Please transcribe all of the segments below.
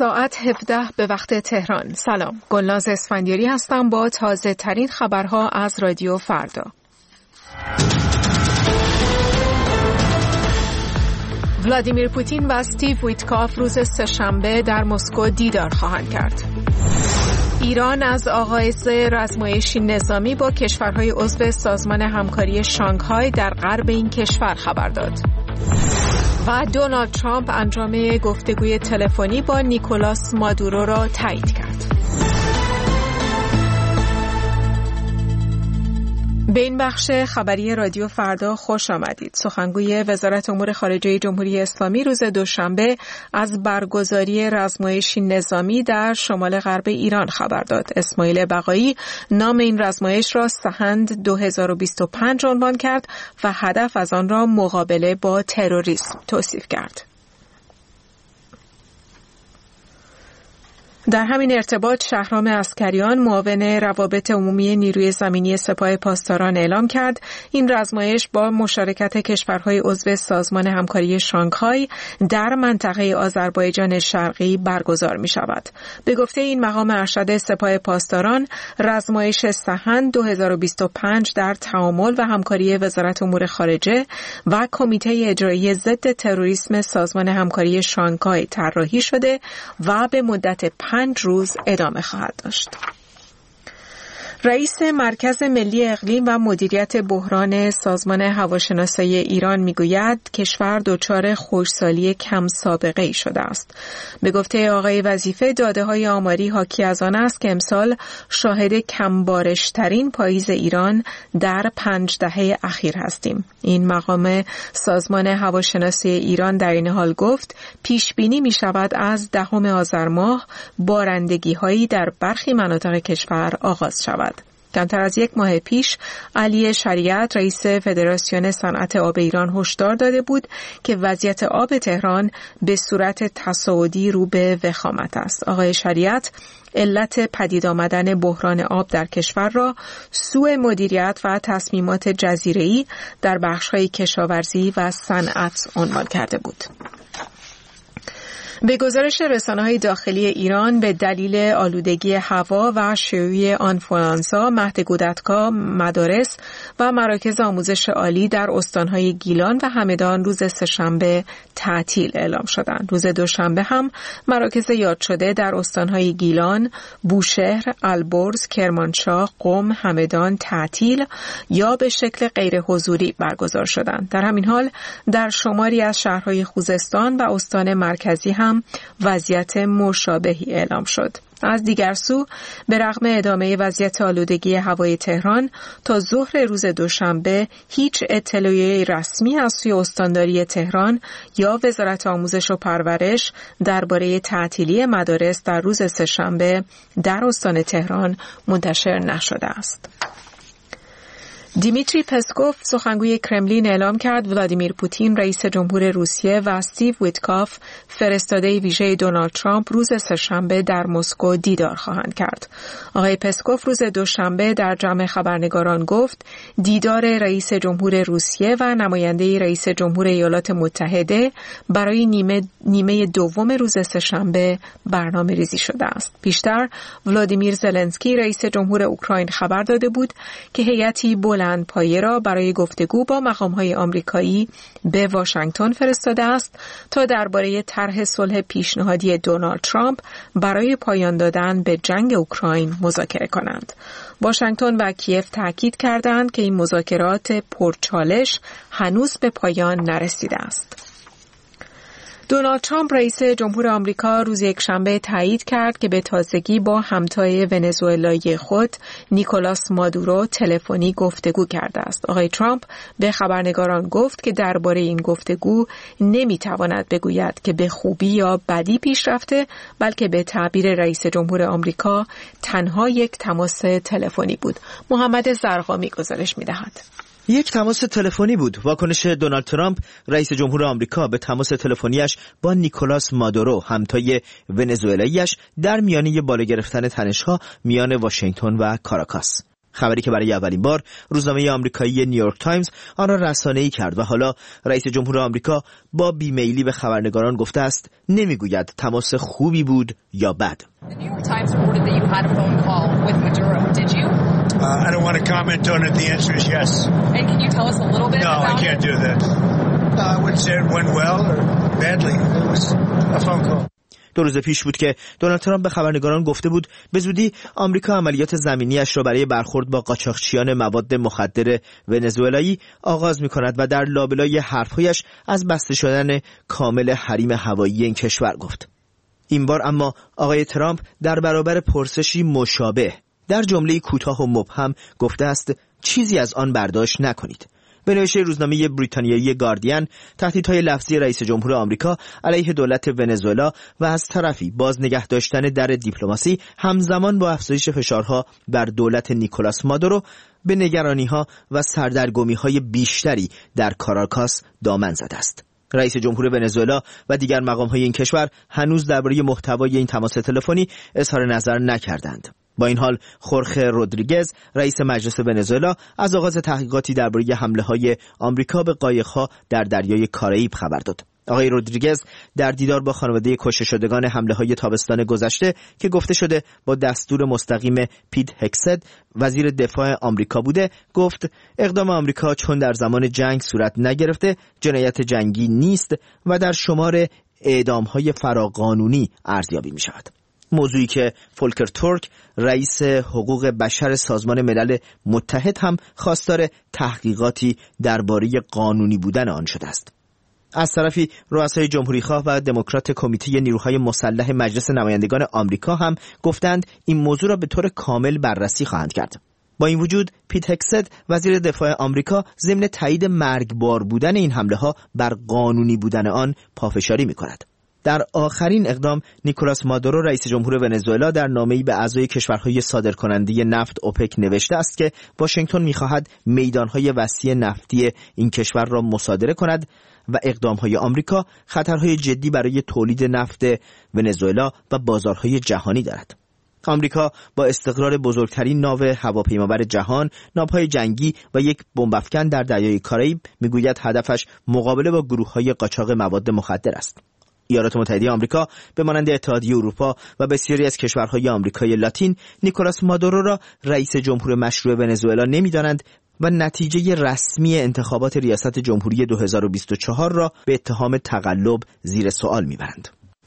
ساعت 17 به وقت تهران. سلام، گلناز اسفندیاری هستم با تازه ترین خبرها از رادیو فردا. ولادیمیر پوتین و استیو ویتکاف روز سه‌شنبه در مسکو دیدار خواهند کرد. ایران از آغاز رزمایشی نظامی با کشورهای عضو سازمان همکاری شانگهای در غرب این کشور خبر داد. و دونالد ترامپ انجام گفتگوی تلفنی با نیکولاس مادورو را تایید کرد. به این بخش خبری رادیو فردا خوش آمدید. سخنگوی وزارت امور خارجه جمهوری اسلامی روز دوشنبه از برگزاری رزمایشی نظامی در شمال غرب ایران خبر داد. اسماعیل بقایی نام این رزمایش را سحند 2025 عنوان کرد و هدف از آن را مقابله با تروریسم توصیف کرد. در همین ارتباط شهرام عسکریان معاون روابط عمومی نیروی زمینی سپاه پاسداران اعلام کرد این رزمایش با مشارکت کشورهای عضو سازمان همکاری شانگهای در منطقه آذربایجان شرقی برگزار می شود. به گفته این مقام ارشد سپاه پاسداران، رزمایش سحند 2025 در تعامل و همکاری وزارت امور خارجه و کمیته اجرایی ضد تروریسم سازمان همکاری شانگهای طراحی شده و به مدت 5 روز ادامه خواهد داشت. رئیس مرکز ملی اقلیم و مدیریت بحران سازمان هواشناسی ایران میگوید کشور دچار خشکسالی کم سابقه ای شده است. به گفته آقای وظیفه، داده‌های آماری حاکی از آن است که امسال شاهد کم بارش‌ترین پاییز ایران در 5 دهه اخیر هستیم. این مقام سازمان هواشناسی ایران در این حال گفت پیش بینی می شود از 10 آذر ماه بارندگی‌هایی در برخی مناطق کشور آغاز شود. کمتر از 1 ماه پیش علی شریعت رئیس فدراسیون صنعت آب ایران هشدار داده بود که وضعیت آب تهران به صورت تصاعدی رو به وخامت است. آقای شریعت علت پدید آمدن بحران آب در کشور را سوء مدیریت و تصمیمات جزیره‌ای در بخش‌های کشاورزی و صنعت عنوان کرده بود. به گزارش رسانه‌های داخلی ایران به دلیل آلودگی هوا و شیوع آنفولانزا، مهد کودک‌ها، مدارس و مراکز آموزش عالی در استان‌های گیلان و همدان روز سه‌شنبه تعطیل اعلام شدند. روز دوشنبه هم مراکز یاد شده در استان‌های گیلان، بوشهر، البرز، کرمانشاه، قم، همدان تعطیل یا به شکل غیر حضوری برگزار شدند. در همین حال در شماری از شهرهای خوزستان و استان مرکزی هم وضعیت مشابهی اعلام شد. از دیگر سو به رغم ادامه وضعیت آلودگی هوای تهران تا ظهر روز دوشنبه هیچ اطلاعیه رسمی از سوی استانداری تهران یا وزارت آموزش و پرورش درباره تعطیلی مدارس در روز سه‌شنبه در استان تهران منتشر نشده است. دیمیتری پسکوف سخنگوی کرملین اعلام کرد ولادیمیر پوتین رئیس جمهور روسیه و استیو ویتکاف فرستاده ویژه دونالد ترامپ روز سه‌شنبه در مسکو دیدار خواهند کرد. آقای پسکوف روز دوشنبه در جمع خبرنگاران گفت دیدار رئیس جمهور روسیه و نماینده رئیس جمهور ایالات متحده برای نیمه دوم روز سه‌شنبه برنامه‌ریزی شده است. پیشتر ولادیمیر زلنسکی رئیس جمهور اوکراین خبر داده بود که هیئتی بلندپایه را برای گفتگو با مقام‌های آمریکایی به واشنگتن فرستاده است تا درباره طرح صلح پیشنهادی دونالد ترامپ برای پایان دادن به جنگ اوکراین مذاکره کنند. واشنگتن و کیف تاکید کردند که این مذاکرات پرچالش هنوز به پایان نرسیده است. دونالد ترامپ رئیس جمهور آمریکا روز یکشنبه تایید کرد که به تازگی با همتای ونزوئلایی خود نیکولاس مادورو تلفنی گفتگو کرده است. آقای ترامپ به خبرنگاران گفت که درباره این گفتگو نمیتواند بگوید که به خوبی یا بدی پیش رفته، بلکه به تعبیر رئیس جمهور آمریکا تنها یک تماس تلفنی بود. محمد زرقامی گزارش می‌دهد. یک تماس تلفنی بود. واکنش دونالد ترامپ رئیس جمهور آمریکا به تماس تلفنیش با نیکولاس مادورو همتای ونزوئلایی‌اش در میانه بالا گرفتن تنش‌ها میان واشنگتن و کاراکاس. خبری که برای اولین بار روزنامه آمریکایی نیویورک تایمز آن را رسانه‌ای کرد و حالا رئیس جمهور آمریکا با بیمیلی به خبرنگاران گفته است نمیگوید تماس خوبی بود یا بد. I don't want to comment on it. The answer is yes. And can you tell us a little bit about it? No, I can't do that. I wouldn't say it went well or badly. It was a phone call. 2 روز پیش بود که دونالد ترامپ به خبرنگاران گفته بود به زودی آمریکا عملیات زمینیش را برای برخورد با قاچاقچیان مواد مخدر ونزوئلایی آغاز می‌کند و در لابلای حرف‌هایش از بسته شدن کامل حریم هوایی این کشور گفت. این بار اما آقای ترامپ در برابر پرسشی مشابه در جمله کوتاه و مبهم گفته است چیزی از آن برداشت نکنید. به نوشته روزنامه بریتانیایی گاردین، تهدیدهای لفظی رئیس جمهور آمریکا علیه دولت ونزوئلا و از طرفی باز نگه داشتن در دیپلماسی همزمان با افزایش فشارها بر دولت نیکولاس مادورو به نگرانی‌ها و سردرگمی‌های بیشتری در کاراکاس دامن زده است. رئیس جمهور ونزوئلا و دیگر مقام‌های این کشور هنوز درباره محتوای این تماس تلفنی اظهار نظر نکردند. با این حال خورخه رودریگز رئیس مجلس ونزوئلا از آغاز تحقیقاتی درباره حمله‌های آمریکا به قایق‌ها در دریای کارائیب خبر داد. آقای رودریگز در دیدار با خانواده کشته شدگان حمله‌های تابستان گذشته که گفته شده با دستور مستقیم پیت هکست وزیر دفاع آمریکا بوده، گفت اقدام آمریکا چون در زمان جنگ صورت نگرفته جنایت جنگی نیست و در شمار اعدام‌های فراقانونی ارزیابی می‌شود. موضوعی که فولکر تورک رئیس حقوق بشر سازمان ملل متحد هم خواستار تحقیقاتی درباره قانونی بودن آن شده است. از طرفی رؤسای جمهوری‌خواه و دموکرات کمیته نیروهای مسلح مجلس نمایندگان آمریکا هم گفتند این موضوع را به طور کامل بررسی خواهند کرد. با این وجود پیت هکست وزیر دفاع آمریکا ضمن تایید مرگبار بودن این حمله‌ها بر قانونی بودن آن پافشاری می‌کند. در آخرین اقدام نیکولاس مادورو رئیس جمهور ونزوئلا در نامه‌ای به اعضای کشورهای صادرکننده نفت اوپک نوشته است که واشنگتن می‌خواهد میدان‌های وسیع نفتی این کشور را مصادره کند و اقدام‌های آمریکا خطرهای جدی برای تولید نفت ونزوئلا و بازارهای جهانی دارد. آمریکا با استقرار بزرگترین ناو هواپیمابر جهان، ناوهای جنگی و یک بمب‌افکن در دریای کارائیب می‌گوید هدفش مقابله با گروه‌های قاچاق مواد مخدر است. ایالات متحده آمریکا به مانند اتحادیه اروپا و بسیاری از کشورهای آمریکای لاتین نیکولاس مادورو را رئیس جمهور مشروع ونزوئلا نمی‌دانند و نتیجه رسمی انتخابات ریاست جمهوری 2024 را به اتهام تقلب زیر سوال می‌برند.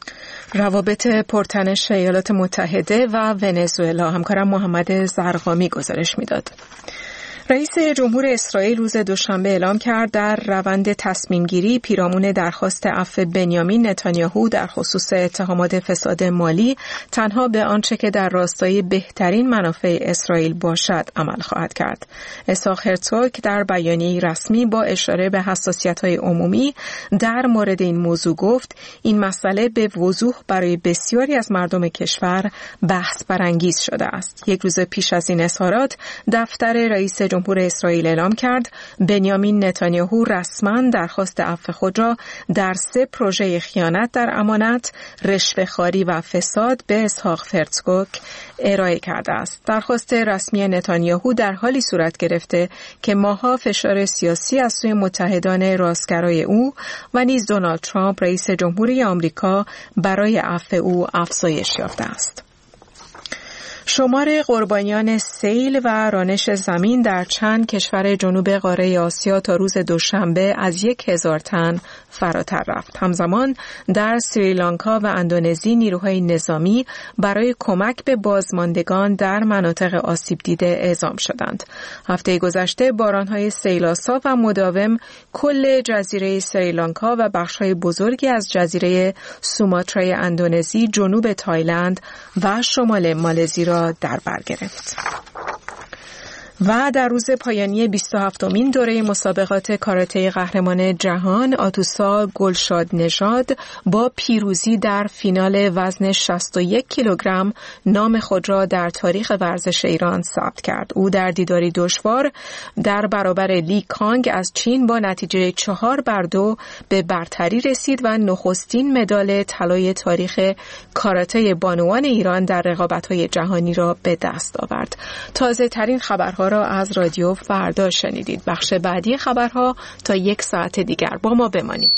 روابط پرتنش ایالات متحده و ونزوئلا، همکارم محمد زرقامی گزارش می‌داد. رئیس جمهور اسرائیل روز دوشنبه اعلام کرد در روند تصمیم‌گیری پیرامون درخواست عفو بنیامین نتانیاهو در خصوص اتهامات فساد مالی تنها به آنچه که در راستای بهترین منافع اسرائیل باشد عمل خواهد کرد. اسحاق هرزوگ در بیانیه‌ای رسمی با اشاره به حساسیت‌های عمومی در مورد این موضوع گفت این مسئله به وضوح برای بسیاری از مردم کشور بحث برانگیز شده است. یک روز پیش از این اظهارات دفتر رئیس جمهور اسرائیل اعلام کرد بنیامین نتانیاهو رسما درخواست عفو خود را در 3 پروژه خیانت در امانت، رشوه‌خواری و فساد به اسحاق هرزوگ ارائه کرده است. درخواست رسمی نتانیاهو در حالی صورت گرفته که ماها فشار سیاسی از سوی متحدان راستگرای او و نیز دونالد ترامپ رئیس جمهوری آمریکا برای عفو او افزایش یافته است. شمار قربانیان سیل و رانش زمین در چند کشور جنوب قاره آسیا تا روز دوشنبه از 1000 تن فراتر رفت. همزمان در سریلانکا و اندونزی نیروهای نظامی برای کمک به بازماندگان در مناطق آسیب دیده اعزام شدند. هفته گذشته بارانهای سیل‌آسا و مداوم کل جزیره سریلانکا و بخش‌های بزرگی از جزیره سوماترای اندونزی، جنوب تایلند و شمال مالزی را در بر گرفت. و در روز پایانی 27مین دوره مسابقات کاراته قهرمان جهان، آتوسا گلشاد نژاد با پیروزی در فینال وزن 61 کیلوگرم نام خود را در تاریخ ورزش ایران ثبت کرد. او در دیداری دشوار در برابر لی کانگ از چین با نتیجه 4-2 به برتری رسید و نخستین مدال طلای تاریخ کاراته بانوان ایران در رقابت‌های جهانی را به دست آورد. تازه ترین خبرها را از رادیو فردا شنیدید. بخش بعدی خبرها تا 1 ساعت دیگر با ما بمانید.